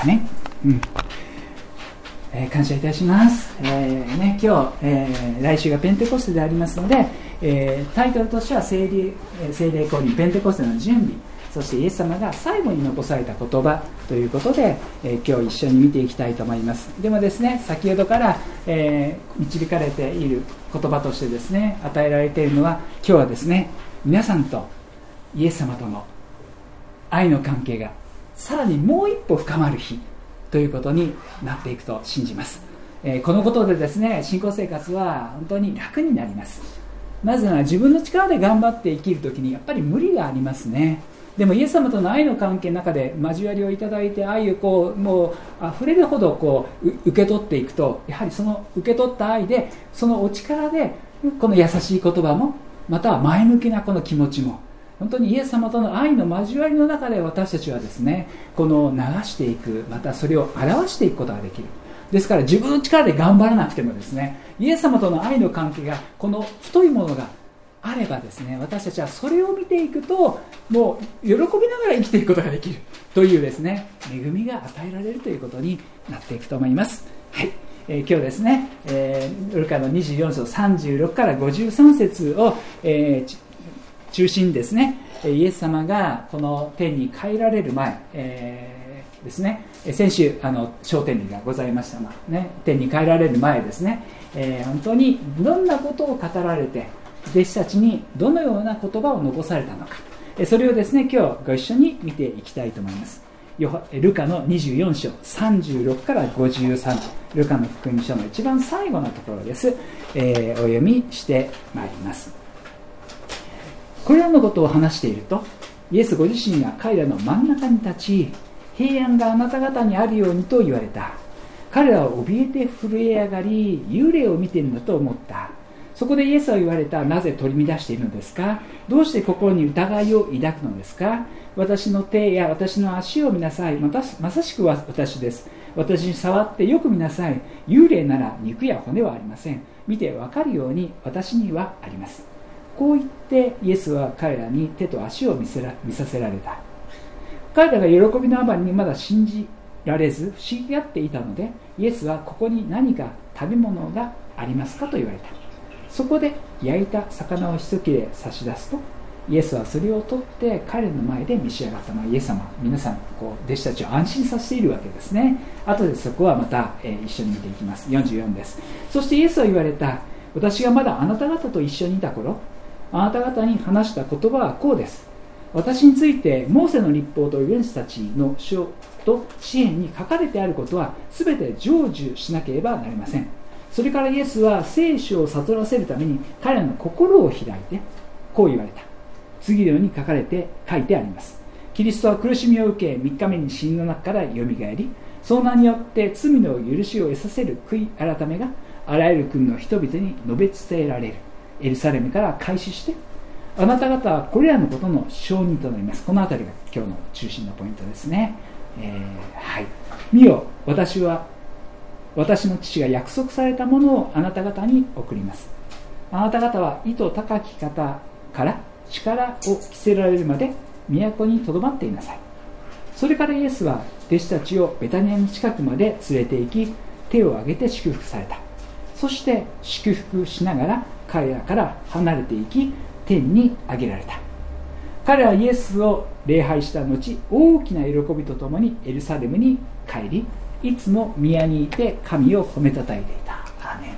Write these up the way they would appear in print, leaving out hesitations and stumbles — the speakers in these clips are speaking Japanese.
アメン。感謝いたします。今日、来週がペンテコステでありますので、タイトルとしては聖霊降臨ペンテコステの準備、そしてイエス様が最後に残された言葉ということで、今日一緒に見ていきたいと思います。でもですね、先ほどから、導かれている言葉としてですね、与えられているのは、今日はですね、皆さんとイエス様との愛の関係がさらにもう一歩深まる日ということになっていくと信じます。このことでですね、信仰生活は本当に楽になります。なぜなら自分の力で頑張って生きるときにやっぱり無理がありますね。でもイエス様との愛の関係の中で交わりをいただいて、愛をもう溢れるほど受け取っていくと、やはりその受け取った愛で、そのお力でこの優しい言葉も、または前向きなこの気持ちも、本当にイエス様との愛の交わりの中で私たちはですね、この流していく、またそれを表していくことができる。ですから自分の力で頑張らなくてもですね、イエス様との愛の関係がこの太いものがあればですね、私たちはそれを見ていくと、もう喜びながら生きていくことができるというですね、恵みが与えられるということになっていくと思います。はい。今日ですね、ルカの24章36から53節を、中心にですね、イエス様がこの天に帰られる前、ですね、先週昇天日がございましたが、ね、天に帰られる前ですね、本当にどんなことを語られて、弟子たちにどのような言葉を残されたのか、それをですね、今日ご一緒に見ていきたいと思います。ルカの24章36から53、ルカの福音書の一番最後のところです。お読みしてまいります。これらのことを話していると、イエスご自身が彼らの真ん中に立ち、平安があなた方にあるようにと言われた。彼らは怯えて震え上がり、幽霊を見ているんだと思った。そこでイエスは言われた。なぜ取り乱しているのですか？どうして心に疑いを抱くのですか？私の手や私の足を見なさい。まさしく私です。私に触ってよく見なさい。幽霊なら肉や骨はありません。見てわかるように私にはあります。こう言ってイエスは彼らに手と足を見させられた。彼らが喜びのあまりにまだ信じられず不思議がっていたので、イエスはここに何か食べ物がありますかと言われた。そこで焼いた魚を一切れ差し出すと、イエスはそれを取って彼の前で召し上がった。イエス様、皆さん弟子たちを安心させているわけですね。後でそこはまた、一緒に見ていきます。44です。そしてイエスは言われた。私がまだあなた方と一緒にいた頃、あなた方に話した言葉はこうです。私についてモーセの律法と預言者たちの書と詩篇に書かれてあることは全て成就しなければなりません。それからイエスは聖書を悟らせるために彼らの心を開いてこう言われた。次のように書いてあります。キリストは苦しみを受け3日目に死人の中からよみがえり、その名によって罪の許しを得させる悔い改めがあらゆる国の人々に述べ伝えられる。エルサレムから開始して、あなた方はこれらのことの証人となります。このあたりが今日の中心のポイントですね。はい。見よ、私の父が約束されたものをあなた方に送ります。あなた方は意図高き方から力を着せられるまで都にとどまっていなさい。それからイエスは弟子たちをベタニアの近くまで連れて行き、手を挙げて祝福された。そして祝福しながら彼らから離れていき、天に上げられた。彼はイエスを礼拝した後、大きな喜びとともにエルサレムに帰り、いつも宮にいて神を褒めたたえていた。アーメン。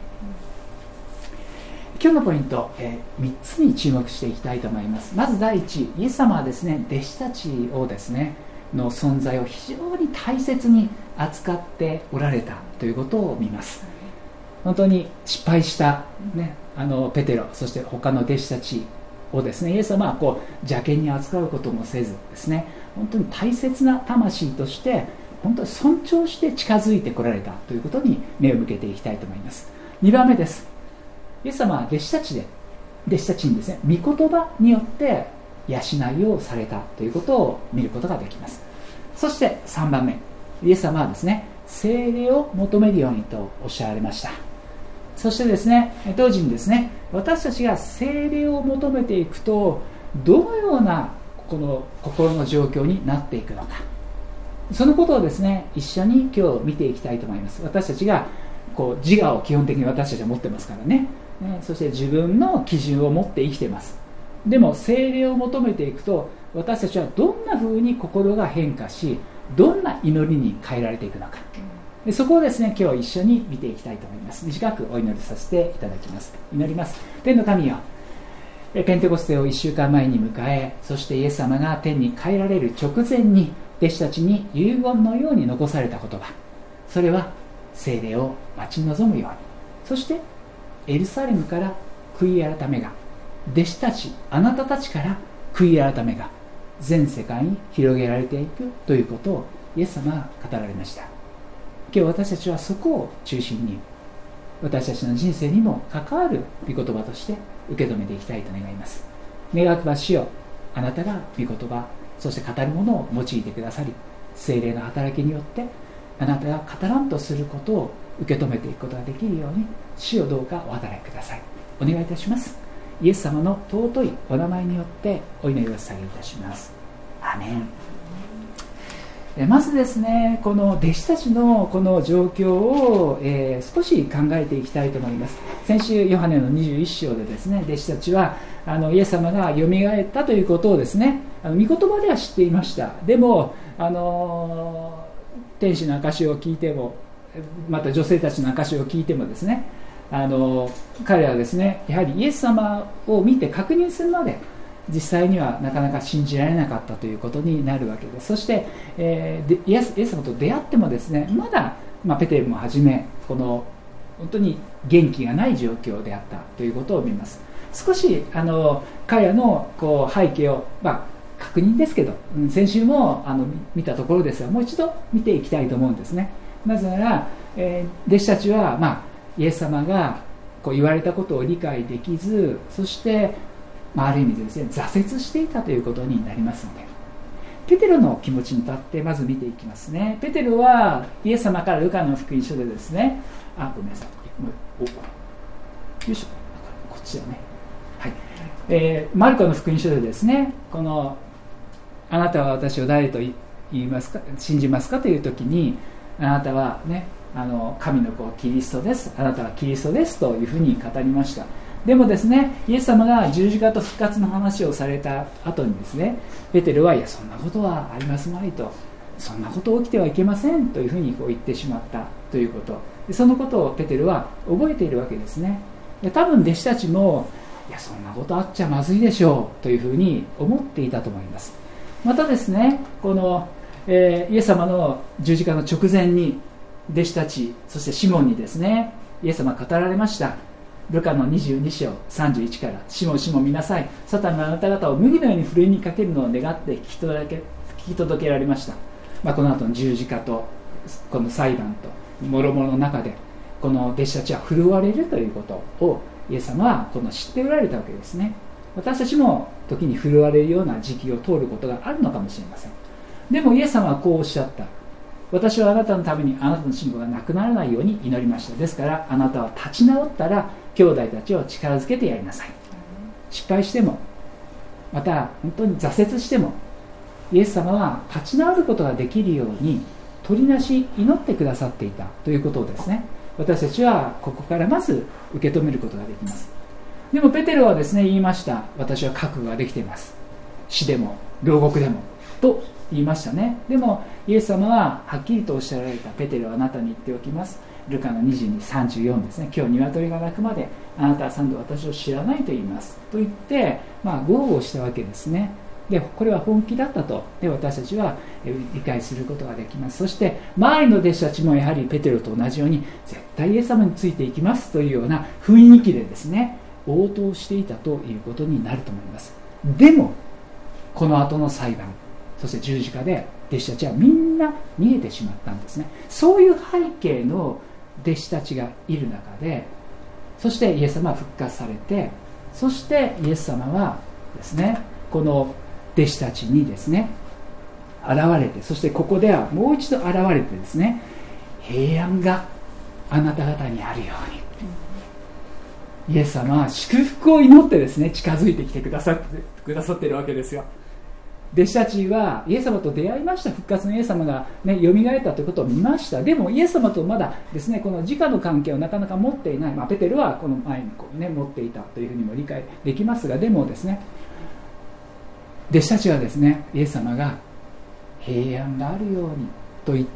今日のポイント、3つに注目していきたいと思います。まず第一、イエス様はですね、弟子たちをですねの存在を非常に大切に扱っておられたということを見ます。本当に失敗した、ね、ペテロ、そして他の弟子たちをですね、イエス様は邪険に扱うこともせずですね、本当に大切な魂として本当に尊重して近づいてこられたということに目を向けていきたいと思います。2番目です。イエス様は弟子たちにですね、御言葉によって養いをされたということを見ることができます。そして3番目、イエス様はですね、聖霊を求めるようにとおっしゃられました。そしてですね、同時にですね、私たちが聖霊を求めていくとどのようなこの心の状況になっていくのか、 そのことをですね、一緒に今日見ていきたいと思います。私たちが自我を基本的に私たちは持ってますからね。そして自分の基準を持って生きています。でも聖霊を求めていくと、私たちはどんな風に心が変化し、どんな祈りに変えられていくのか、そこをですね、今日一緒に見ていきたいと思います。短くお祈りさせていただきます。祈ります。天の神よ、ペンテコステを1週間前に迎え、そしてイエス様が天に帰られる直前に弟子たちに遺言のように残された言葉、それは聖霊を待ち望むように、そしてエルサレムから悔い改めが、弟子たち、あなたたちから悔い改めが全世界に広げられていくということをイエス様は語られました。今日私たちはそこを中心に、私たちの人生にも関わる御言葉として受け止めていきたいと願います。願わくば主よ、あなたが御言葉、そして語るものを用いてくださり、聖霊の働きによってあなたが語らんとすることを受け止めていくことができるように、主よどうかお働きください。お願いいたします。イエス様の尊いお名前によってお祈りを捧げいたします。アメン。まずですね、この弟子たちのこの状況を、少し考えていきたいと思います。先週ヨハネの21章でですね、弟子たちはイエス様がよみがえったということをですね、御言葉では知っていました。でも天使の証しを聞いても、また女性たちの証しを聞いてもですね、彼らはですね、やはりイエス様を見て確認するまで実際にはなかなか信じられなかったということになるわけです。そして、イエス様と出会ってもですね、まだ、ペテルもはじめこの本当に元気がない状況であったということを見ます。少し彼らの背景を、確認ですけど、先週も見たところですが、もう一度見ていきたいと思うんですね。なぜなら、弟子たちは、イエス様が言われたことを理解できず、そしてある意味でですね、挫折していたということになりますので、ペテロの気持ちに立ってまず見ていきますね。ペテロはイエス様からルカの福音書でですね、ごめんなさい、よいしょ、こっちだね、はい、マルコの福音書でですね、このあなたは私を誰と言いますか、信じますかという時に、あなたはね、神の子キリストです、あなたはキリストですというふうに語りました。でもですね、イエス様が十字架と復活の話をされた後にですね、ペテロは、いやそんなことはありますまいと、そんなこと起きてはいけませんというふうに言ってしまったということ、そのことをペテロは覚えているわけですね。多分弟子たちも、いやそんなことあっちゃまずいでしょうというふうに思っていたと思います。またですね、この、イエス様の十字架の直前に弟子たち、そしてシモンにですね、イエス様が語られました。ルカの22章31から、シモンシモン見なさい、サタンがあなた方を麦のようにふるいにかけるのを願って聞き届けられました。この後の十字架とこの裁判と諸々の中で、この弟子たちは振るわれるということをイエス様は知っておられたわけですね。私たちも時に振るわれるような時期を通ることがあるのかもしれません。でもイエス様はこうおっしゃった。私はあなたのためにあなたの信仰がなくならないように祈りました。ですからあなたは立ち直ったら兄弟たちを力づけてやりなさい。失敗しても、また本当に挫折しても、イエス様は立ち直ることができるように取りなし祈ってくださっていたということをですね、私たちはここからまず受け止めることができます。でもペテロはですね、言いました。私は覚悟ができています、死でも牢獄でもと言いましたね。でもイエス様ははっきりとおっしゃられた。ペテロはあなたに言っておきます、ルカの22:34ですね、今日鶏が鳴くまであなたは3度私を知らないと言いますと言って、豪語したわけですね。でこれは本気だったとで私たちは理解することができます。そして周りの弟子たちもやはりペテロと同じように絶対イエス様についていきますというような雰囲気でですね、応答していたということになると思います。でもこの後の裁判、そして十字架で弟子たちはみんな逃げてしまったんですね。そういう背景の弟子たちがいる中で、そしてイエス様は復活されて、そしてイエス様はですね、この弟子たちにですね現れて、そしてここではもう一度現れてですね、平安があなた方にあるように、イエス様は祝福を祈ってですね、近づいてきてくださっているわけですよ。 弟子たちはイエス様と出会いました。復活のイエス様が、ね、よみがえったということを見ました。でもイエス様とまだですね、この直の関係をなかなか持っていない、ペテルはこの前にこう、ね、持っていたというふうにも理解できますが、でもですね、弟子たちはですね、イエス様が平安があるようにと言って、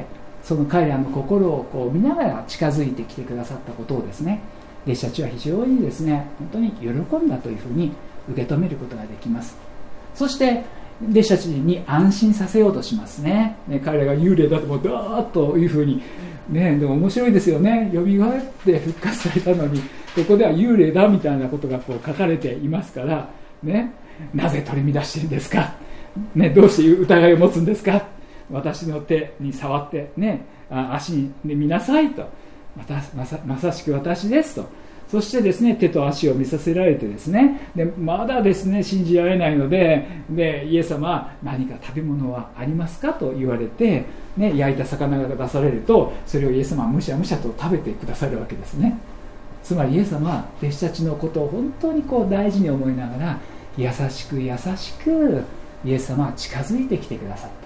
その彼らの心をこう見ながら近づいてきてくださったことをですね、弟子たちは非常にですね、本当に喜んだというふうに受け止めることができます。そして弟子たちに安心させようとしますね。彼らが幽霊だと思ってダーッというふうに、ね、でも面白いですよね。よみがえって復活されたのに、ここでは幽霊だみたいなことがこう書かれていますから、ね、なぜ取り乱しているんですか、ね、どうして疑いを持つんですか、私の手に触って、ね、足に見なさいと、まさしく私ですと。そしてですね、手と足を見させられてですね、でまだですね信じられないので、イエス様は何か食べ物はありますかと言われて、ね、焼いた魚が出されると、それをイエス様はむしゃむしゃと食べてくださるわけですね。つまりイエス様は弟子たちのことを本当にこう大事に思いながら、優しく優しくイエス様は近づいてきてくださった、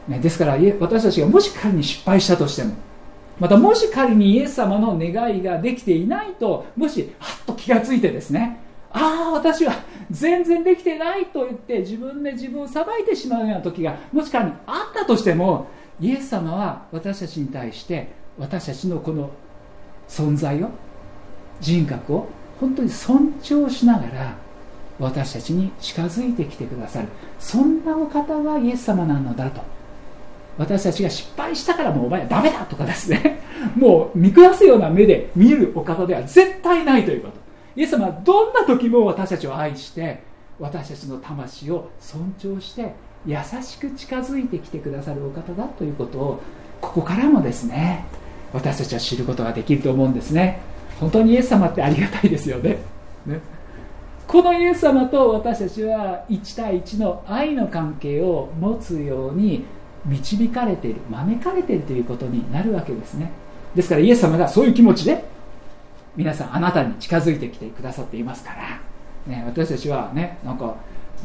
ね、ですから私たちがもし仮に失敗したとしても、またもし仮にイエス様の願いができていないと、もしはっと気がついてですね、私は全然できてないと言って自分で自分を裁いてしまうような時がもし仮にあったとしても、イエス様は私たちに対して私たちのこの存在を、人格を本当に尊重しながら私たちに近づいてきてくださる、そんなお方がイエス様なのだと。私たちが失敗したからもうお前はダメだとかですね、もう見下すような目で見るお方では絶対ないということ。イエス様はどんな時も私たちを愛して、私たちの魂を尊重して優しく近づいてきてくださるお方だということを、ここからもですね、私たちは知ることができると思うんですね。本当にイエス様ってありがたいですよね。このイエス様と私たちは1対1の愛の関係を持つように導かれている、招かれているということになるわけですね。ですからイエス様がそういう気持ちで皆さんあなたに近づいてきてくださっていますから、ね、私たちはね、なんか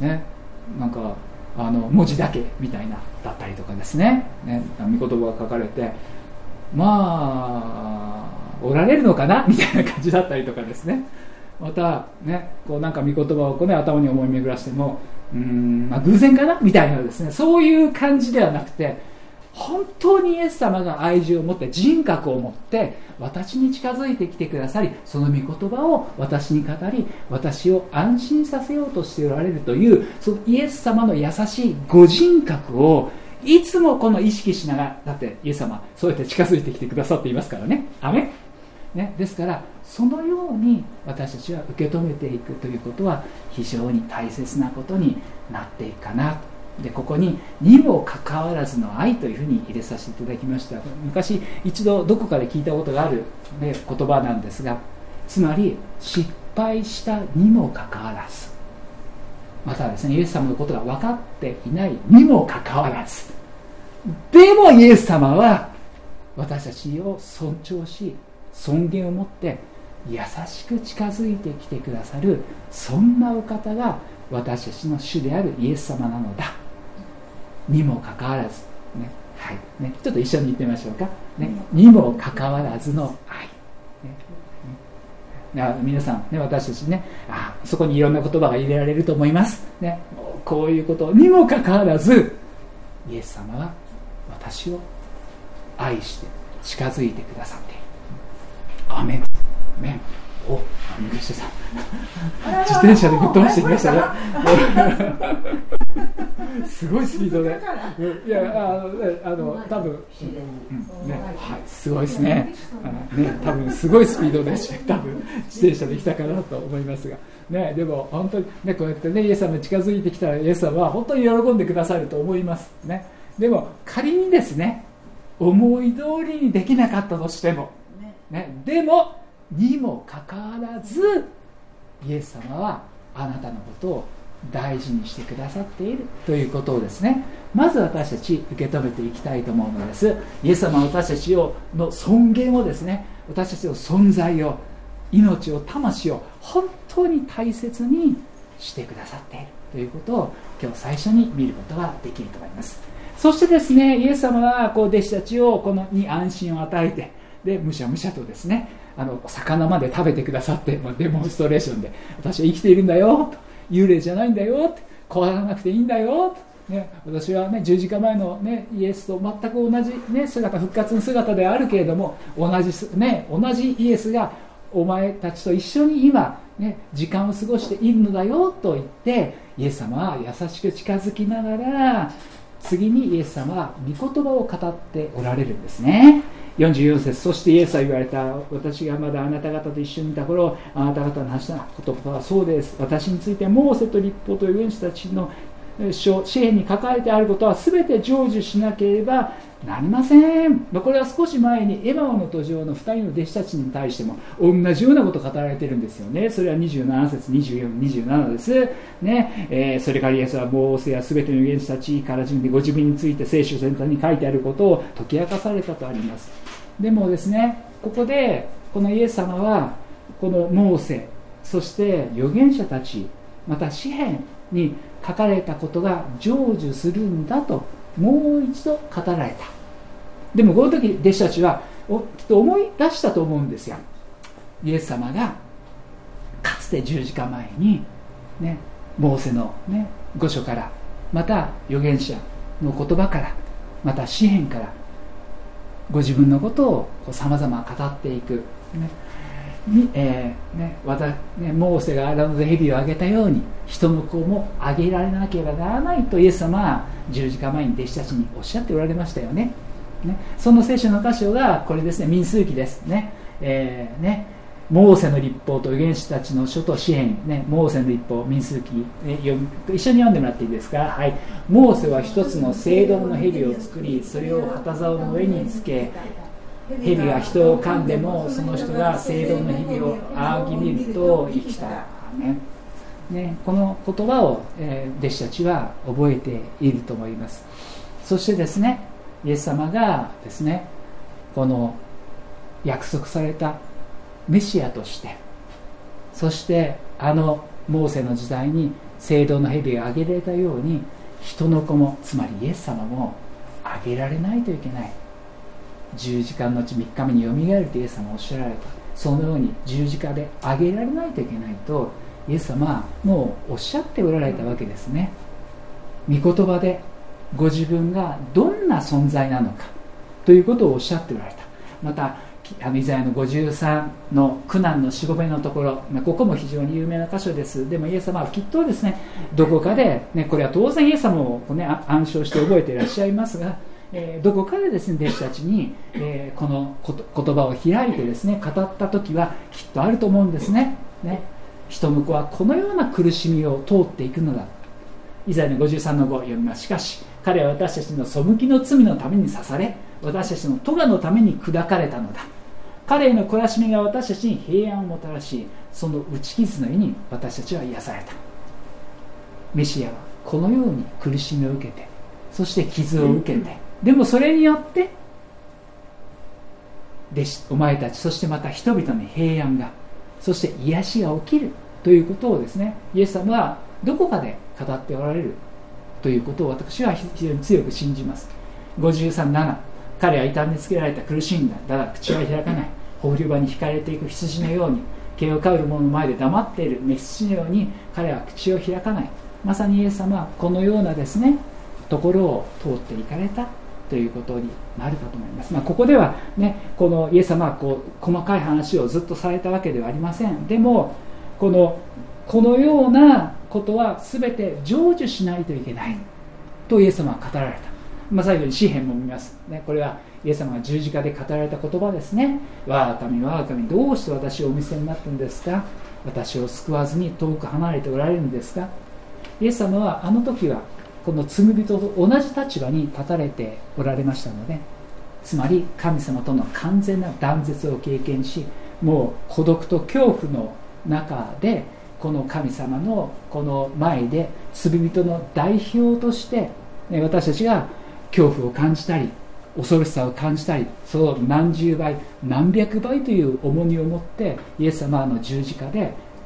文字だけみたいなだったりとかですね、御言葉が書かれて、おられるのかなみたいな感じだったりとかですね、またね、こうなんか御言葉をこう、ね、頭に思い巡らしても偶然かなみたいなですね、そういう感じではなくて、本当にイエス様が愛情を持って、人格を持って私に近づいてきてくださり、その御言葉を私に語り、私を安心させようとしておられるという、そのイエス様の優しいご人格をいつもこの意識しながら、だってイエス様そうやって近づいてきてくださっていますからね。アメンね、ですからそのように私たちは受け止めていくということは非常に大切なことになっていくかなと。でここにもかかわらずの愛というふうに入れさせていただきました。昔一度どこかで聞いたことがある、ね、言葉なんですが、つまり失敗したにもかかわらず、またはですね、イエス様のことが分かっていないにもかかわらず、でもイエス様は私たちを尊重し、尊厳を持って優しく近づいてきてくださる、そんなお方が私たちの主であるイエス様なのだにもかかわらず、ね、はいね、ちょっと一緒に言ってみましょうか、ね、にもかかわらずの愛、皆さん、ね、私たちね、そこにいろんな言葉が入れられると思います、ね、こういうことにもかかわらずイエス様は私を愛して近づいてくださっている。アメン。アメン。お、三口さん自転車でぶっ飛ばしてきましたねすごいスピードで、いや多分、はい、すごいですね、多分すごいスピードで多分自転車で来たかなと思いますが、ね、でも本当に、ね、こうやってねイエス様に近づいてきたらイエス様は本当に喜んでくださると思います、ね、でも仮にですね思い通りにできなかったとしても、ね、でもにもかかわらずイエス様はあなたのことを大事にしてくださっているということをですね、まず私たち受け止めていきたいと思うのです。イエス様は私たちの尊厳をですね、私たちの存在を、命を、魂を本当に大切にしてくださっている。 ということを今日最初に見ることができると思います。そしてですね、イエス様は弟子たちをに安心を与えて、でむしゃむしゃとですね、魚まで食べてくださって、デモンストレーションで、私は生きているんだよと、幽霊じゃないんだよと、怖がらなくていいんだよと、私は十字架前の、イエスと全く同じ、姿、復活の姿であるけれども、同じイエスがお前たちと一緒に今、時間を過ごしているのだよと言って、イエス様は優しく近づきながら、次にイエス様は御言葉を語っておられるんですね。44節、そしてイエスは言われた。私がまだあなた方と一緒にいた頃、あなた方の話した言葉はそうです。私についてモーセと律法と預言者たちの詩篇に書かれてあることは全て成就しなければなりません。これは少し前にエマオの途上の2人の弟子たちに対しても同じようなことを語られているんですよね。それは27節、24、27です、それからイエスはモーセや全ての預言者たちから順にご自分について聖書全体に書いてあることを解き明かされたとあります。でもですね、ここでこのイエス様はこのモーセ、そして預言者たち、また詩篇に書かれたことが成就するんだともう一度語られた。でもこの時弟子たちはきっと思い出したと思うんですよ。イエス様がかつて十字架前に、モーセの、御書から、また預言者の言葉から、また詩篇からご自分のことをさまざま語っていく、モーセが荒野で蛇をあげたように人の子もあげられなければならないとイエス様は十字架前に弟子たちにおっしゃっておられましたよね。その聖書の箇所がこれですね、民数記ですね。モーセの律法と預言者たちの書と詩篇、モーセの律法、民数記、一緒に読んでもらっていいですか。はい。モーセは一つの青銅の蛇を作り、それを旗竿の上につけ、蛇が人を噛んでもその人が青銅の蛇を仰ぎ見ると生きた。この言葉を、弟子たちは覚えていると思います。そしてですね、イエス様がですね、この約束されたメシアとして、そしてモーセの時代に青銅の蛇が挙げられたように、人の子も、つまりイエス様も挙げられないといけない。十字架の後3日目によみがえるとイエス様はおっしゃられた。そのように十字架で挙げられないといけないとイエス様はもうおっしゃっておられたわけですね。御言葉でご自分がどんな存在なのかということをおっしゃっておられた。またイザヤの53の苦難のしごべのところ、ここも非常に有名な箇所です。でもイエス様はきっとですね、どこかで、これは当然イエス様も、暗唱して覚えていらっしゃいますが、どこかでですね、弟子たちに、この言葉を開いてですね、語った時はきっとあると思うんですね。人の子はこのような苦しみを通っていくのだ。イザヤの53の5読みます。しかし彼は私たちの背きの罪のために刺され、私たちの咎のために砕かれたのだ。彼への懲らしみが私たちに平安をもたらし、その打ち傷の意に私たちは癒された。メシアはこのように苦しみを受けて、そして傷を受けて、でもそれによってお前たち、そしてまた人々に平安が、そして癒しが起きるということをですね、イエス様はどこかで語っておられるということを私は非常に強く信じます。 53:7、 彼は痛めつけられた、苦しんだ、だが口は開かない。放流場に引かれていく羊のように、毛を飼う者の前で黙っている雌羊のように彼は口を開かない。まさにイエス様はこのようなですね、ところを通っていかれたということになるかと思います。ここではね、このイエス様は細かい話をずっとされたわけではありません。でもこのようなことは全て成就しないといけないとイエス様は語られた。最後に詩篇も見ます、これはイエス様が十字架で語られた言葉ですね。我が神、我が神、どうして私をお見せになったんですか。私を救わずに遠く離れておられるんですか。イエス様はあの時はこの罪人と同じ立場に立たれておられましたので、つまり神様との完全な断絶を経験し、もう孤独と恐怖の中でこの神様のこの前で罪人の代表として、私たちが恐怖を感じたり恐ろしさを感じたり、その何十倍何百倍という重荷を持ってイエス様の十字架で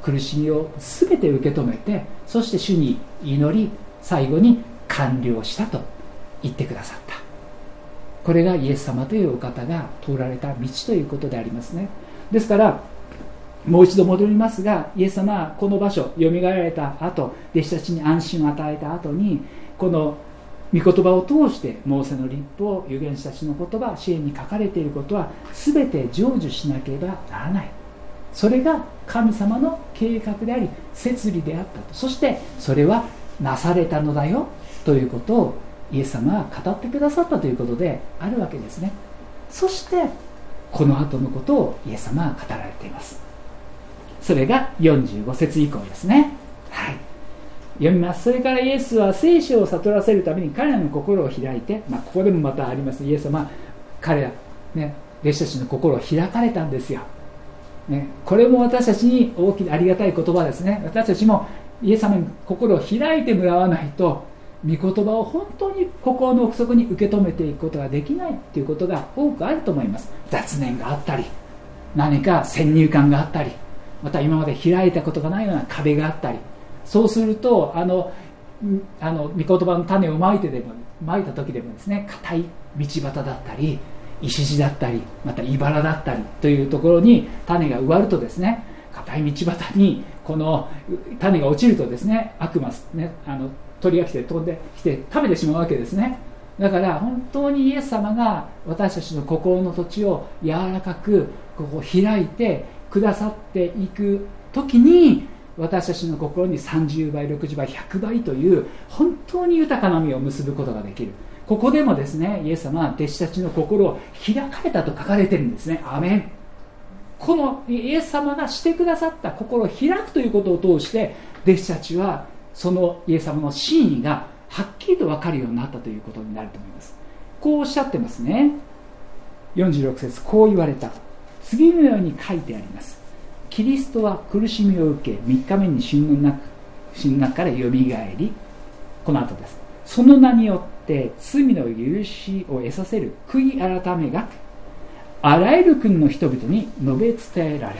苦しみを全て受け止めて、そして主に祈り、最後に完了したと言ってくださった。これがイエス様というお方が通られた道ということでありますね。ですからもう一度戻りますが、イエス様はこの場所、よみがえられた後、弟子たちに安心を与えた後に、この御言葉を通してモーセの律法、預言者たちの言葉、詩篇に書かれていることは全て成就しなければならない。それが神様の計画であり摂理であったと。そしてそれはなされたのだよということをイエス様は語ってくださったということであるわけですね。そしてこの後のことをイエス様は語られています。それが45節以降ですね。はい、読みます。それからイエスは聖書を悟らせるために彼らの心を開いて、ここでもまたあります。イエス様は彼ら、弟子たちの心を開かれたんですよ、これも私たちに大きなありがたい言葉ですね。私たちもイエス様に心を開いてもらわないと、御言葉を本当に心の奥底に受け止めていくことができないということが多くあると思います。雑念があったり、何か先入観があったり、また今まで開いたことがないような壁があったり、そうすると御言葉の種をまいた時でもですね、硬い道端だったり石地だったり、また茨だったりというところに種が植わるとですね、硬い道端にこの種が落ちるとですね、悪魔鳥が来て飛んできて食べてしまうわけですね。だから本当にイエス様が私たちの心の土地を柔らかくここ開いてくださっていく時に、私たちの心に30倍60倍100倍という本当に豊かな実を結ぶことができる。ここでもですね、イエス様は弟子たちの心を開かれたと書かれているんですね。アメン。このイエス様がしてくださった心を開くということを通して、弟子たちはそのイエス様の真意がはっきりと分かるようになったということになると思います。こうおっしゃってますね。46節、こう言われた。次のように書いてあります。キリストは苦しみを受け、3日目に死の中からよみがえり、この後です。その名によって罪の許しを得させる悔い改めがあらゆる国の人々に述べ伝えられる。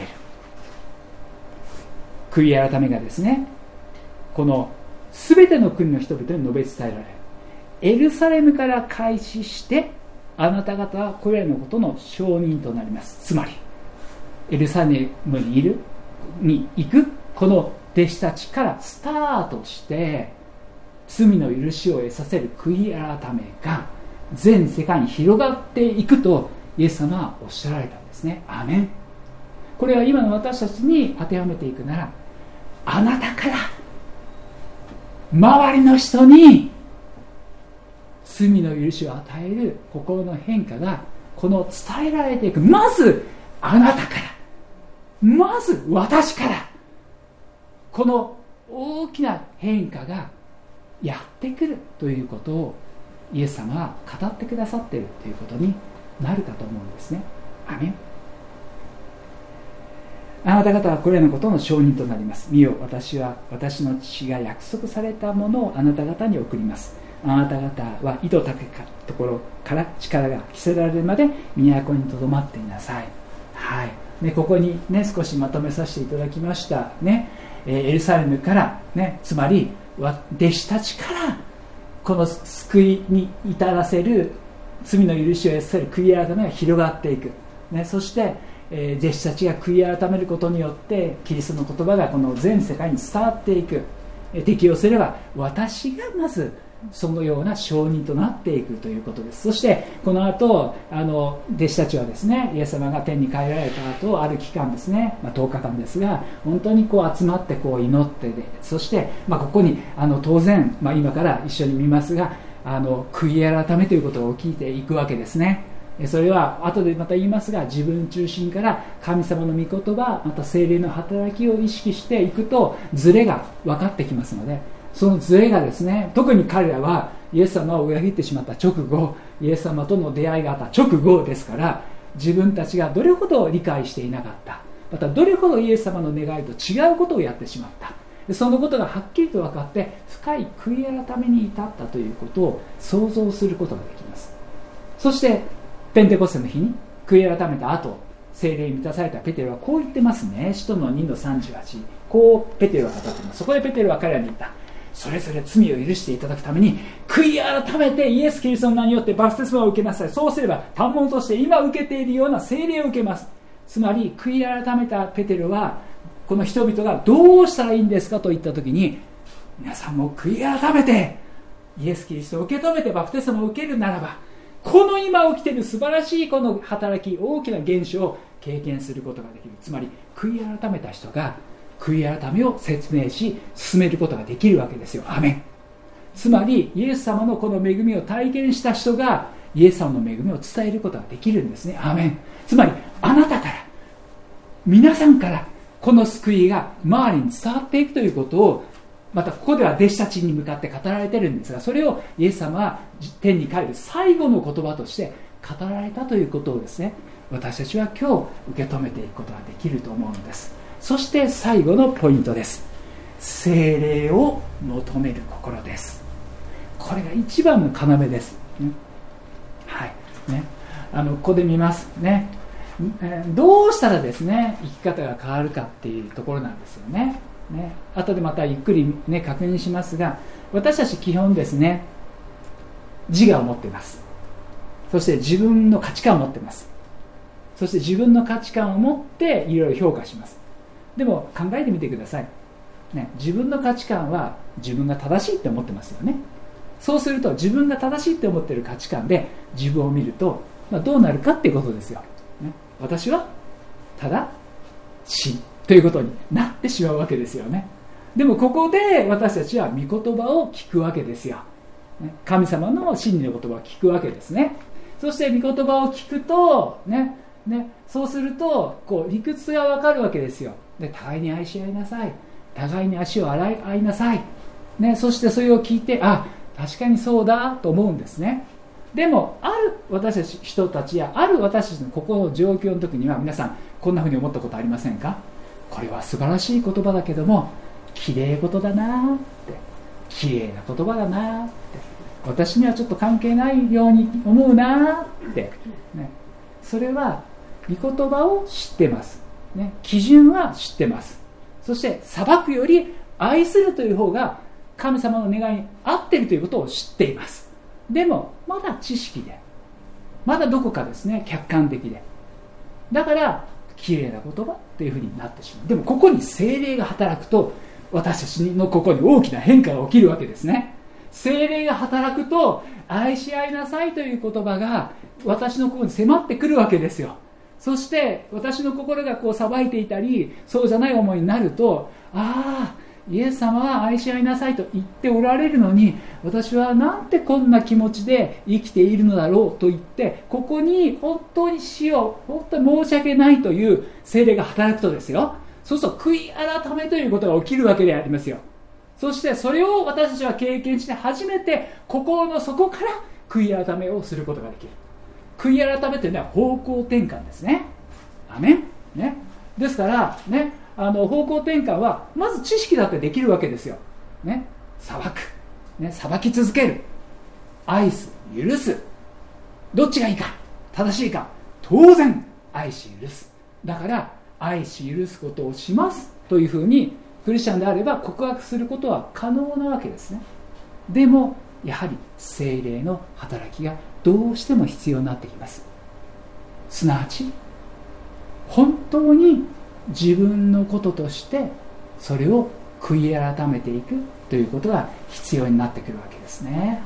悔い改めがですね、この全ての国の人々に述べ伝えられる。エルサレムから開始してあなた方はこれらのことの証人となります。つまりエルサレムに行くこの弟子たちからスタートして、罪の許しを得させる悔い改めが全世界に広がっていくとイエス様はおっしゃられたんですね。アーメン。これは今の私たちに当てはめていくなら、あなたから周りの人に罪の許しを与える心の変化がこの伝えられていく。まずあなたから、まず私からこの大きな変化がやってくるということをイエス様は語ってくださっているということになるかと思うんですね。アメン。あなた方はこれらのことの証人となります。見よ、私は私の父が約束されたものをあなた方に送ります。あなた方は井戸高いところから力が着せられるまで都にとどまっていなさい。はいね、ここに、ね、少しまとめさせていただきました、ね。エルサレムから、ね、つまり弟子たちからこの救いに至らせる罪の許しを得させる悔い改めが広がっていく、ね、そして、弟子たちが悔い改めることによってキリストの言葉がこの全世界に伝わっていく。適用すれば私がまずそのような証人となっていくということです。そしてこの後弟子たちはですね、イエス様が天に帰られた後ある期間ですね、10日間ですが本当にこう集まってこう祈ってで、そして、ここに当然、今から一緒に見ますが悔い改めということを聞いていくわけですね。それは後でまた言いますが、自分中心から神様の御言葉、また聖霊の働きを意識していくとズレが分かってきますので、そのズレがですね、特に彼らはイエス様を裏切ってしまった直後、イエス様との出会いがあった直後ですから、自分たちがどれほど理解していなかった、またどれほどイエス様の願いと違うことをやってしまった、そのことがはっきりと分かって深い悔い改めに至ったということを想像することができます。そしてペンテコステの日に悔い改めた後、 聖霊に満たされたペテロはこう言ってますね。使徒の2の38、こうペテロは語っています。そこでペテロは彼らに言った。それぞれ罪を許していただくために悔い改めてイエス・キリストの名によってバプテスマを受けなさい。そうすれば賜物として今受けているような聖霊を受けます。つまり悔い改めたペテロはこの人々がどうしたらいいんですかと言った時に、皆さんも悔い改めてイエス・キリストを受け止めてバプテスマを受けるならば、この今起きている素晴らしいこの働き、大きな現象を経験することができる。つまり悔い改めた人が悔い改めを説明し進めることができるわけですよ。アメン。つまりイエス様のこの恵みを体験した人がイエス様の恵みを伝えることができるんですね。アメン。つまりあなたから、皆さんからこの救いが周りに伝わっていくということを、またここでは弟子たちに向かって語られているんですが、それをイエス様は天に帰る最後の言葉として語られたということをですね、私たちは今日受け止めていくことができると思うのです。そして最後のポイントです。聖霊を求める心です。これが一番の要です、はいね、ここで見ますね、どうしたらですね生き方が変わるかっていうところなんですよね。後でまたゆっくり、確認しますが、私たち基本ですね、自我を持っています。そして自分の価値観を持っています。そして自分の価値観を持っていろいろ評価します。でも考えてみてください、自分の価値観は自分が正しいって思ってますよね。そうすると自分が正しいって思っている価値観で自分を見ると、どうなるかっていうことですよ、私はただしということになってしまうわけですよね。でもここで私たちは御言葉を聞くわけですよ。神様の真理の言葉を聞くわけですね。そして御言葉を聞くとそうするとこう理屈が分かるわけですよ。で、互いに愛し合いなさい、互いに足を洗い合いなさい、そしてそれを聞いて、確かにそうだと思うんですね。でもある私たち人たちやある私たちの心の状況の時には、皆さんこんなふうに思ったことありませんか？これは素晴らしい言葉だけどもきれい事だなって、きれいな言葉だなって、私にはちょっと関係ないように思うなって、それは御言葉を知ってます、基準は知ってます。そして裁くより愛するという方が神様の願いに合っているということを知っています。でもまだ知識で、まだどこかですね客観的で、だからきれいな言葉というふうになってしまう。でもここに聖霊が働くと、私たちのここに大きな変化が起きるわけですね。聖霊が働くと、愛し合いなさいという言葉が私の心に迫ってくるわけですよ。そして私の心がこう裁いていたり、そうじゃない思いになると、イエス様は愛し合いなさいと言っておられるのに、私はなんてこんな気持ちで生きているのだろうと言って、ここに本当に死を本当に申し訳ないという聖霊が働くとですよ、そうすると悔い改めということが起きるわけでありますよ。そしてそれを私たちは経験して初めて心の底から悔い改めをすることができる。悔い改めというのは方向転換ですね。アメン、ですから方向転換はまず知識だってできるわけですよ、裁く、裁き続ける、愛す、許す、どっちがいいか、正しいか、当然愛し許す。だから愛し許すことをしますというふうにクリスチャンであれば告白することは可能なわけですね。でもやはり聖霊の働きがどうしても必要になってきます。すなわち本当に自分のこととしてそれを悔い改めていくということが必要になってくるわけですね。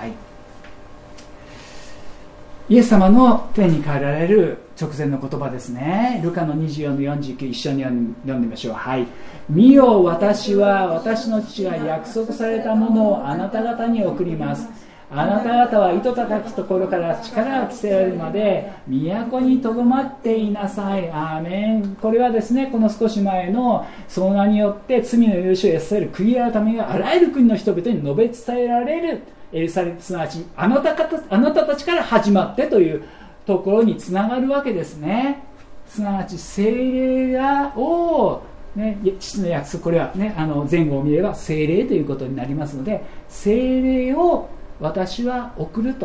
イエス様の天に帰られる直前の言葉ですね。ルカの24の49、一緒に読んでみましょう。見よ、私は私の父が約束されたものをあなた方に送ります。あなた方は糸高きところから力が着せられるまで都にとどまっていなさい。アーメン。これはですね、この少し前のその名によって罪の許しを許される悔い改めがあらゆる国の人々に述べ伝えられる。エルサレム、すなわちあなたたちから始まってというところにつながるわけですね。すなわち聖霊を父の約束、これは前後を見れば聖霊ということになりますので、聖霊を私は送ると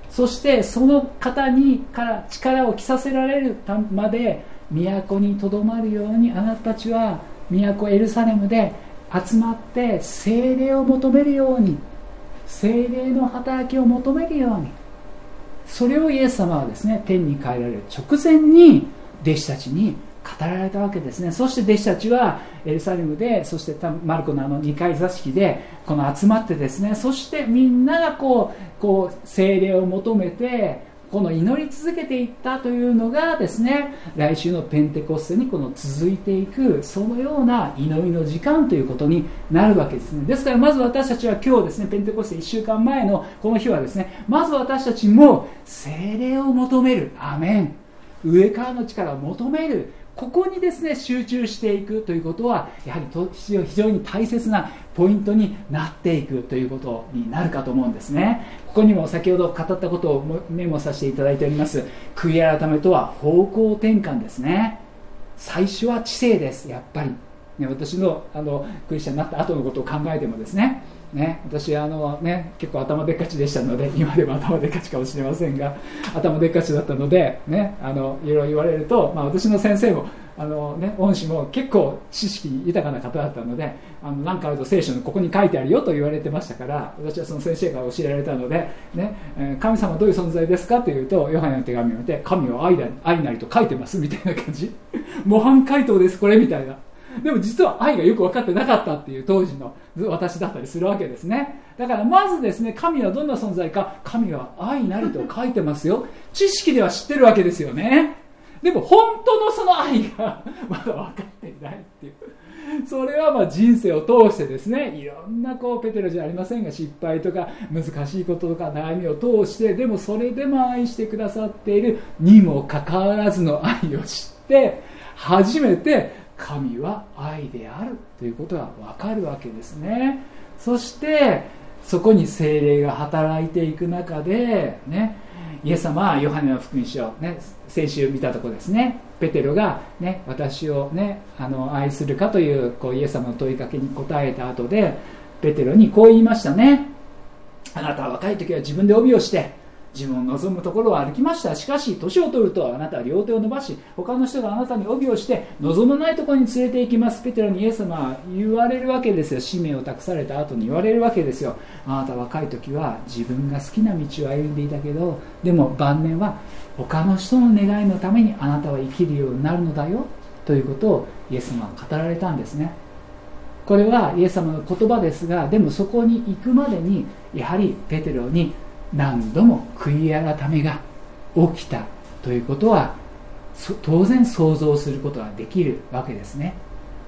そしてその方にから力を着させられるまで都にとどまるように、あなたたちは都エルサレムで集まって聖霊を求めるように、聖霊の働きを求めるように、それをイエス様はですね、天に帰られる直前に弟子たちに語られたわけですね。そして弟子たちはエルサレムで、そしてマルコの2階座敷で集まってですね、そしてみんなが聖霊を求めて祈り続けていったというのがですね、来週のペンテコステに続いていくそのような祈りの時間ということになるわけですね。ですからまず私たちは今日ですね、ペンテコステ1週間前のこの日はですね、まず私たちも聖霊を求める、アメン、上からの力を求める、ここにですね集中していくということはやはり非常に大切なポイントになっていくということになるかと思うんですね。ここにも先ほど語ったことをメモさせていただいております。悔い改めとは方向転換ですね。最初は知性です。やっぱり、ね、私のクリスチャンになった後のことを考えてもですね、私結構頭でっかちでしたので、今でも頭でっかちかもしれませんが、頭でっかちだったので、いろいろ言われると、私の先生も恩師も結構知識豊かな方だったので、何かあると聖書のここに書いてあるよと言われてましたから、私はその先生から教えられたので、神様はどういう存在ですかというと、ヨハネの手紙を見て、神は愛なりと書いてますみたいな感じ、模範解答ですこれみたいな。でも実は愛がよく分かってなかったっていう当時の私だったりするわけですね。だからまずですね、神はどんな存在か、神は愛なりと書いてますよ。知識では知ってるわけですよね。でも本当のその愛がまだ分かっていないっていう、それは人生を通してですね、いろんなペテロじゃありませんが、失敗とか難しいこととか悩みを通して、でもそれでも愛してくださっているにもかかわらずの愛を知って初めて神は愛であるということが分かるわけですね。そしてそこに聖霊が働いていく中で、イエス様はヨハネの福音書、先週見たところですね、ペテロが、私を、愛するかという、イエス様の問いかけに答えた後で、ペテロにこう言いましたね。あなたは若い時は自分で帯をして自分を望むところを歩きました。しかし年を取るとあなたは両手を伸ばし、他の人があなたに帯をして望まないところに連れて行きます。ペテロにイエス様は言われるわけですよ。使命を託された後に言われるわけですよ。あなた若い時は自分が好きな道を歩んでいたけど、でも晩年は他の人の願いのためにあなたは生きるようになるのだよということをイエス様は語られたんですね。これはイエス様の言葉ですが、でもそこに行くまでにやはりペテロに何度も悔い改めが起きたということは当然想像することができるわけですね。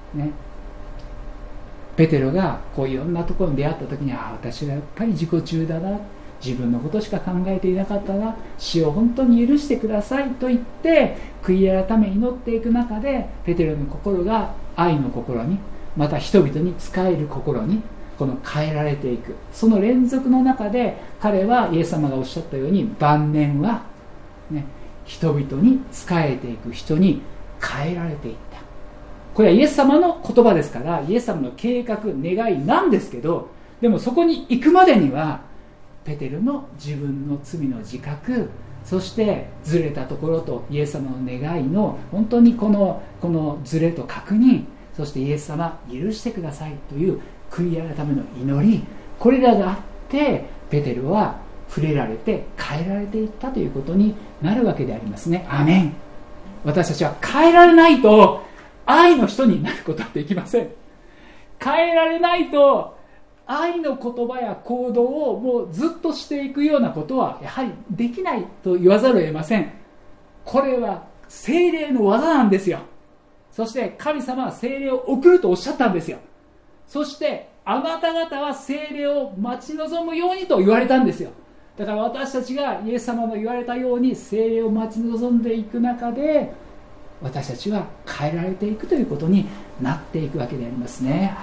ペテロがいろんなところに出会った時に、私はやっぱり自己中だな、自分のことしか考えていなかったな、主を本当に許してくださいと言って悔い改め祈っていく中で、ペテロの心が愛の心に、また人々に仕える心に変えられていく、その連続の中で彼はイエス様がおっしゃったように、晩年は、人々に仕えていく人に変えられていった。これはイエス様の言葉ですから、イエス様の計画願いなんですけど、でもそこに行くまでにはペテロの自分の罪の自覚、そしてずれたところとイエス様の願いの本当にこのずれと確認、そしてイエス様許してくださいという悔い改めの祈り、これらがあってペテロは触れられて変えられていったということになるわけでありますね。アメン。私たちは変えられないと愛の人になることはできません。変えられないと愛の言葉や行動をもうずっとしていくようなことはやはりできないと言わざるを得ません。これは聖霊の技なんですよ。そして神様は聖霊を送るとおっしゃったんですよ。そしてあなた方は聖霊を待ち望むようにと言われたんですよ。だから私たちがイエス様の言われたように聖霊を待ち望んでいく中で、私たちは変えられていくということになっていくわけでありますね。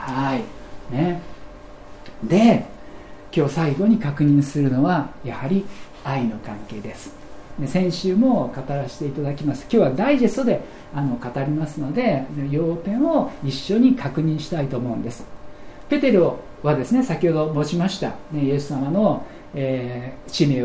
で、今日最後に確認するのはやはり愛の関係です。先週も語らせていただきます。今日はダイジェストで語りますので、要点を一緒に確認したいと思うんです。ペテロはですね、先ほど申しました、イエス様の使命を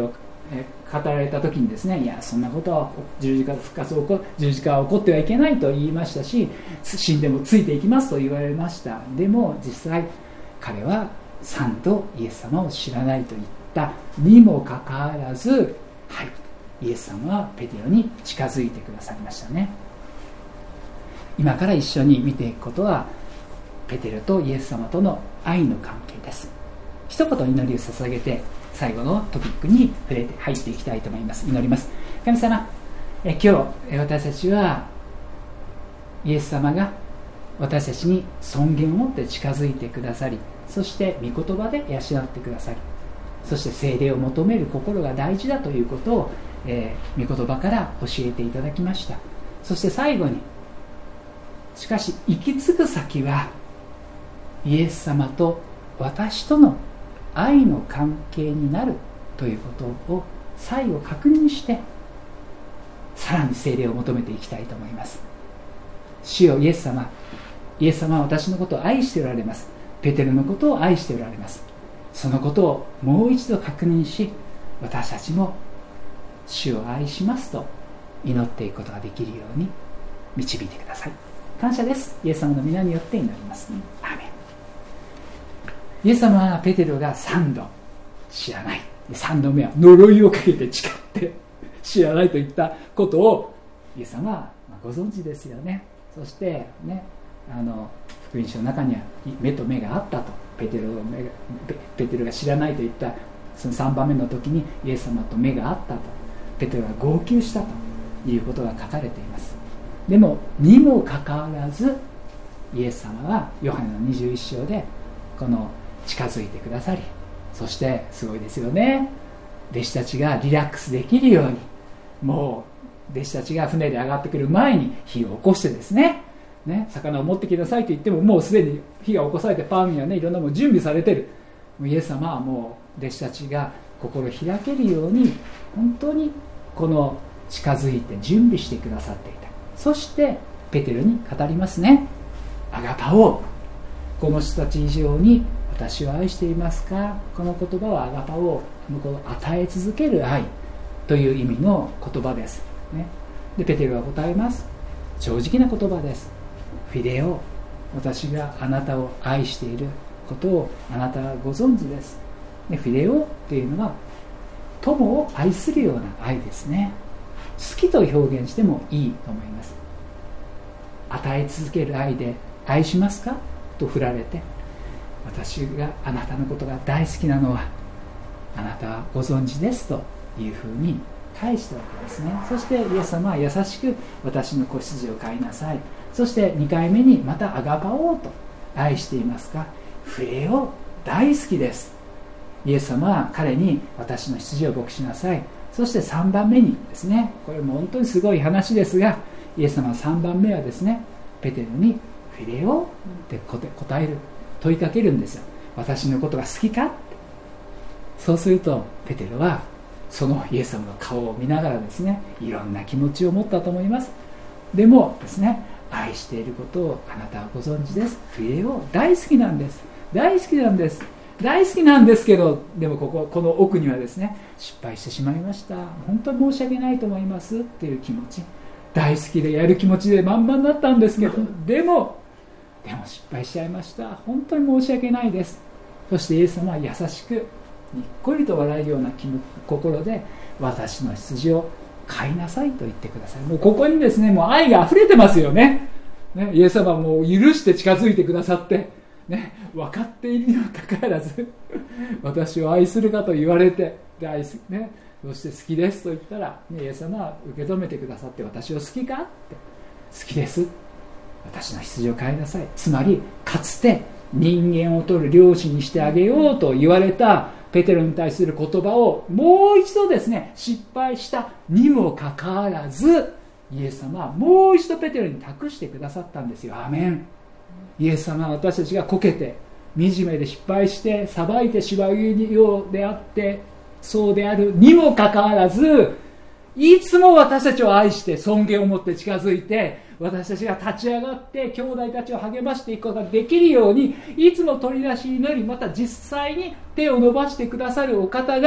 語られた時にですね、いやそんなことは十字架は起こってはいけないと言いましたし、死んでもついていきますと言われました。でも実際彼は3度イエス様を知らないと言ったにもかかわらず、はい、イエス様はペテロに近づいてくださいましたね。今から一緒に見ていくことはペテロとイエス様との愛の関係です。一言祈りを捧げて最後のトピックに触れて入っていきたいと思います。祈ります。神様、今日私たちはイエス様が私たちに尊厳を持って近づいてくださり、そして御言葉で養ってくださり、そして聖霊を求める心が大事だということを、御言葉から教えていただきました。そして最後に、しかし行き着く先はイエス様と私との愛の関係になるということを最後確認して、さらに聖霊を求めていきたいと思います。主よイエス様は私のことを愛しておられます。ペテロのことを愛しておられます。そのことをもう一度確認し、私たちも主を愛しますと祈っていくことができるように導いてください。感謝です。イエス様の皆によって祈ります。アーメン。イエス様はペテロが3度知らない、3度目は呪いをかけて誓って知らないといったことをイエス様はご存知ですよね。そしてね、福音書の中には目と目があったと、ペテロが知らないといったその3番目の時にイエス様と目があったと、ペテロが号泣したということが書かれています。でもにもかかわらずイエス様はヨハネの21章でこの近づいてくださり、そしてすごいですよね、弟子たちがリラックスできるように、もう弟子たちが船で上がってくる前に火を起こしてですね、魚を持ってきなさいと言ってももうすでに火が起こされてパンやねいろんなもの準備されてる。イエス様はもう弟子たちが心を開けるように本当にこの近づいて準備してくださっていた。そしてペテロに語りますね。アガパオ、この人たち以上に私を愛していますか。この言葉はアガパオ、与え続ける愛という意味の言葉です、ね、でペテロは答えます。正直な言葉です。フィレオ、私があなたを愛していることをあなたはご存知です。でフィレオというのは友を愛するような愛ですね。好きと表現してもいいと思います。与え続ける愛で愛しますかと振られて、私があなたのことが大好きなのはあなたはご存知ですというふうに返したわけですね。そしてイエス様は優しく私の子羊を飼いなさい。そして2回目にまたアガパオと、愛していますか。フレオ、大好きです。イエス様は彼に私の羊を牧しなさい。そして3番目にですね、これも本当にすごい話ですが、イエス様は3番目はですね、ペテロにフィレオって答える、問いかけるんですよ。私のことが好きかって。そうするとペテロはそのイエス様の顔を見ながらですね、いろんな気持ちを持ったと思います。でもですね、愛していることをあなたはご存知です。フィレオ、大好きなんです。大好きなんです。大好きなんですけど、でもこの奥にはですね、失敗してしまいました、本当に申し訳ないと思いますっていう気持ち、大好きでやる気持ちで満々だったんですけどでも失敗しちゃいました、本当に申し訳ないです。そしてイエス様は優しくにっこりと笑うような心で私の羊を飼いなさいと言ってください。もうここにですね、もう愛が溢れてますよね。イエス様はもう許して近づいてくださって分かっているにもかかわらず私を愛するかと言われて大好き、そして好きですと言ったら、イエス様は受け止めてくださって、私を好きかって、好きです、私の羊を飼いなさい。つまりかつて人間を取る漁師にしてあげようと言われたペテロに対する言葉をもう一度ですね、失敗したにもかかわらずイエス様はもう一度ペテロに託してくださったんですよ。アーメン。イエス様は私たちがこけて惨めで失敗して裁いてしまうようであってそうであるにもかかわらず、いつも私たちを愛して尊厳を持って近づいて、私たちが立ち上がって兄弟たちを励ましていくことができるように、いつも取り出し祈り、また実際に手を伸ばしてくださるお方が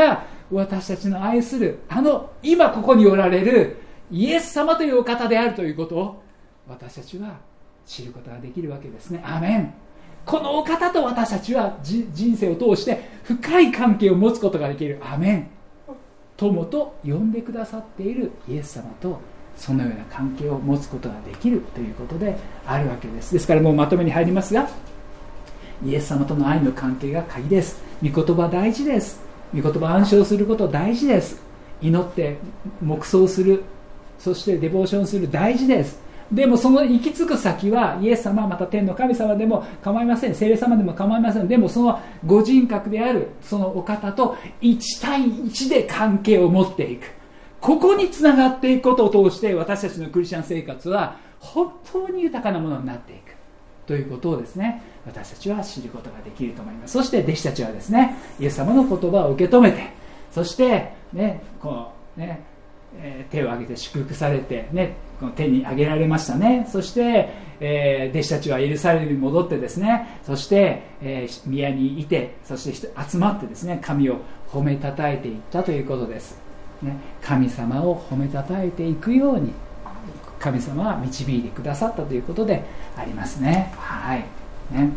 私たちの愛する今ここにおられるイエス様というお方であるということを私たちは知ることができるわけですね。アメン。このお方と私たちは人生を通して深い関係を持つことができる。アメン。友と呼んでくださっているイエス様とそのような関係を持つことができるということであるわけです。ですからもうまとめに入りますが、イエス様との愛の関係が鍵です。御言葉大事です。御言葉暗唱すること大事です。祈って黙想する、そしてデボーションする大事です。でもその行き着く先はイエス様、また天の神様でも構いません、聖霊様でも構いません。でもそのご人格であるそのお方と1対1で関係を持っていく、ここにつながっていくことを通して私たちのクリスチャン生活は本当に豊かなものになっていくということをですね、私たちは知ることができると思います。そして弟子たちはですね、イエス様の言葉を受け止めて、そしてね、手を挙げて祝福されてね、この手に挙げられましたね。そして、弟子たちはエルサレムに戻ってですね、そして、宮にいて、そして集まってですね、神を褒めたたえていったということです、ね、神様を褒めたたえていくように神様は導いてくださったということでありますね。はいね、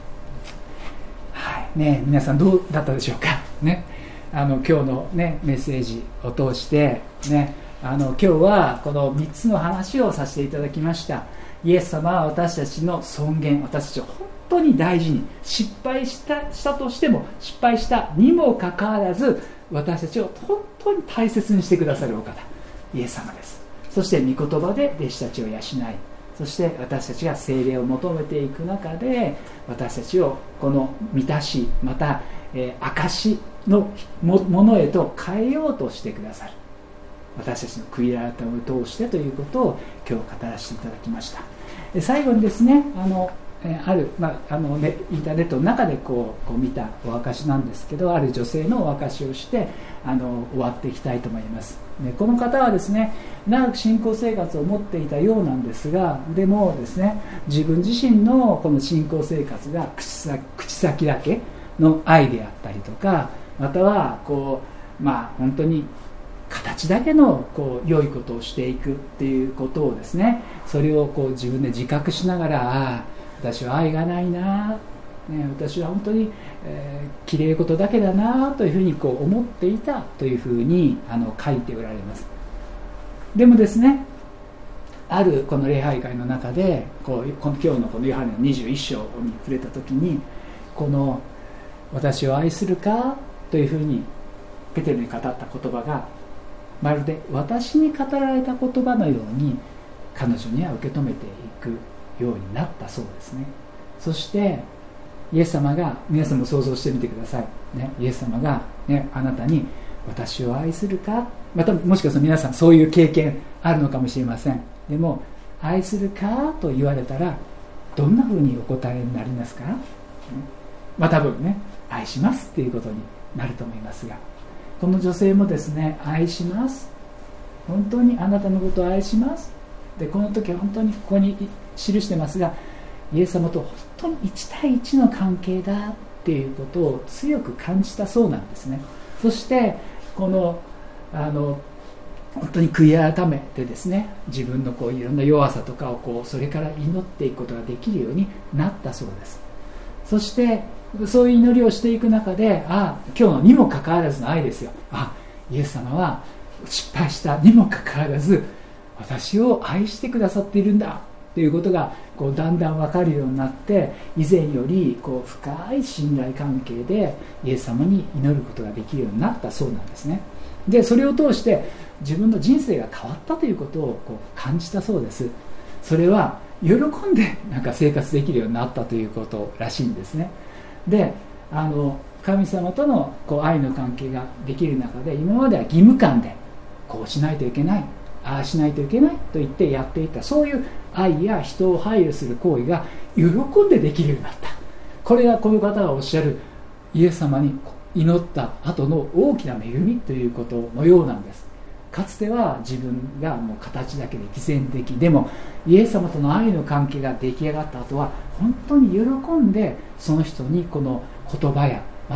はいね、皆さんどうだったでしょうかね。今日の、ね、メッセージを通して、ね、今日はこの3つの話をさせていただきました。イエス様は私たちの尊厳、私たちを本当に大事に、失敗したとしても、失敗したにもかかわらず私たちを本当に大切にしてくださるお方、イエス様です。そして御言葉で弟子たちを養い、そして私たちが聖霊を求めていく中で私たちをこの満たし、また、証のものへと変えようとしてくださる、私たちの悔い改めを通してということを今日語らせていただきました。最後にですね、インターネットの中でこう見たお証なんですけど、ある女性のお証をして終わっていきたいと思います。この方はですね、長く信仰生活を持っていたようなんですが、でもですね、自分自身のこの信仰生活が口先だけの愛であったりとか、または本当に形だけの良いことをしていくっていうことをですね、それを自分で自覚しながら、私は愛がないな、私は本当にきれい事だけだなというふうに思っていたというふうに書いておられます。でもですね、あるこの礼拝会の中で今日のこのヨハネの21章に触れた時に、この私を愛するかというふうにペテロに語った言葉がまるで私に語られた言葉のように彼女には受け止めていくようになったそうですね。そしてイエス様が、皆さんも想像してみてください、ね、イエス様が、あなたに私を愛するか、またもしかしたら皆さんそういう経験あるのかもしれません。でも愛するかと言われたらどんなふうにお答えになりますか？多分ね、愛しますっていうことになると思いますが、この女性もですね、愛します、本当にあなたのことを愛しますで、この時は本当にここに記してますが、イエス様と本当に1対1の関係だっていうことを強く感じたそうなんですね。そしてこの本当に悔い改めてですね、自分のいろんな弱さとかをそれから祈っていくことができるようになったそうです。そしてそういう祈りをしていく中で、今日のにもかかわらずの愛ですよ。イエス様は失敗したにもかかわらず私を愛してくださっているんだということがだんだん分かるようになって、以前より深い信頼関係でイエス様に祈ることができるようになったそうなんですね。でそれを通して自分の人生が変わったということを感じたそうです。それは喜んで生活できるようになったということらしいんですね。で神様との愛の関係ができる中で、今までは義務感でこうしないといけない、ああしないといけないと言ってやっていた、そういう愛や人を配慮する行為が喜んでできるようになった。これがこの方がおっしゃるイエス様に祈った後の大きな恵みということのようなんです。かつては自分がもう形だけで偽善的でも、イエス様との愛の関係が出来上がった後は本当に喜んでその人にこの言葉やまた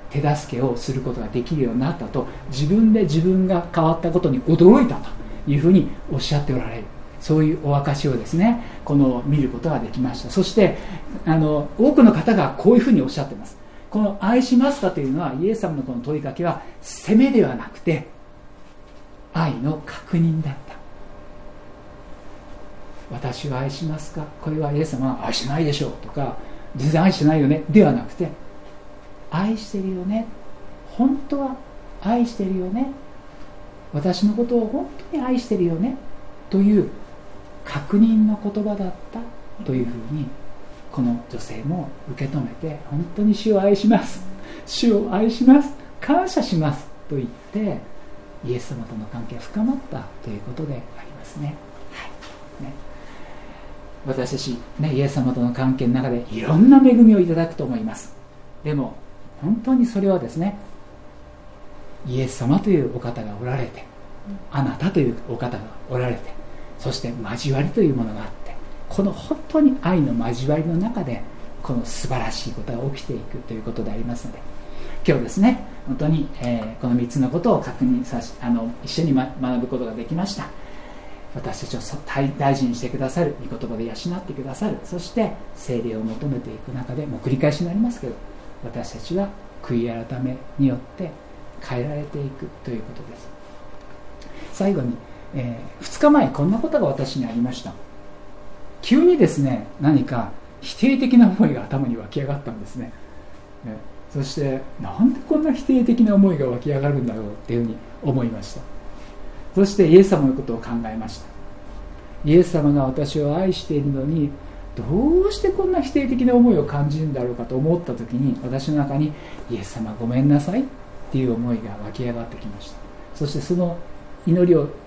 手助けをすることができるようになったと、自分で自分が変わったことに驚いたというふうにおっしゃっておられる、そういうお証しをですね、見ることができました。そして多くの方がこういうふうにおっしゃっています。この愛しますかというのは、イエス様のこの問いかけは責めではなくて愛の確認だった。私を愛しますか、これはイエス様は愛してないでしょうとか、全然愛してないよねではなくて、愛してるよね、本当は愛してるよね、私のことを本当に愛してるよねという確認の言葉だったというふうに、この女性も受け止めて、本当に主を愛します、主を愛します、感謝しますと言って、イエス様との関係が深まったということでありますね。はいね、私たち、イエス様との関係の中でいろんな恵みをいただくと思います。でも本当にそれはですね、イエス様というお方がおられて、あなたというお方がおられて、そして交わりというものがあって、この本当に愛の交わりの中でこの素晴らしいことが起きていくということでありますので、今日ですね、本当に、この3つのことを確認一緒に学ぶことができました。私たちを大事にしてくださる、御言葉で養ってくださる、そして聖霊を求めていく中で、もう繰り返しになりますけど、私たちは悔い改めによって変えられていくということです。最後に、2日前こんなことが私にありました。急にですね、何か否定的な思いが頭に湧き上がったんですね。そしてなんでこんな否定的な思いが湧き上がるんだろうっていうふうに思いました。そしてイエス様のことを考えました。イエス様が私を愛しているのに、どうしてこんな否定的な思いを感じるんだろうかと思った時に、私の中にイエス様ごめんなさいっていう思いが湧き上がってきました。そしてその祈りを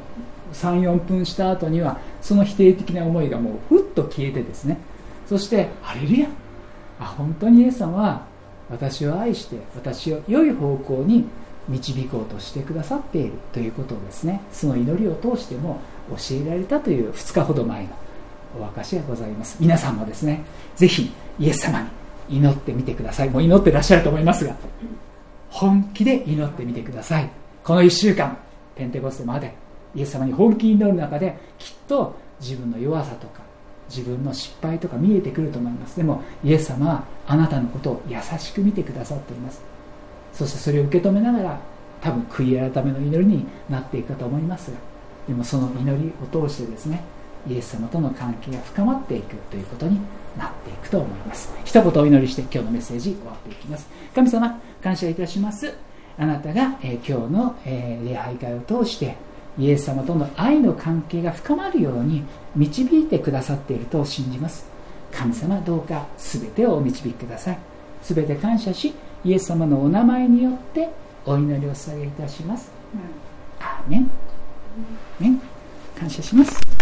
3、4分した後には、その否定的な思いがもうふっと消えてですね、そしてハレルヤ、本当にイエス様は私を愛して、私を良い方向に導こうとしてくださっているということをですね、その祈りを通しても教えられたという2日ほど前のお証がございます。皆さんもですね、ぜひイエス様に祈ってみてください。もう祈ってらっしゃると思いますが、本気で祈ってみてください。この1週間ペンテコステまでイエス様に本気に祈る中で、きっと自分の弱さとか自分の失敗とか見えてくると思います。でもイエス様はあなたのことを優しく見てくださっています。そしてそれを受け止めながら、多分悔い改めの祈りになっていくかと思いますが、でもその祈りを通してですね、イエス様との関係が深まっていくということになっていくと思います。一言お祈りして今日のメッセージ終わっていきます。神様、感謝いたします。あなたが、今日の、礼拝会を通してイエス様との愛の関係が深まるように導いてくださっていると信じます。神様、どうか全てをお導きください。全て感謝し、イエス様のお名前によってお祈りを捧げいたします。アーメン。感謝します。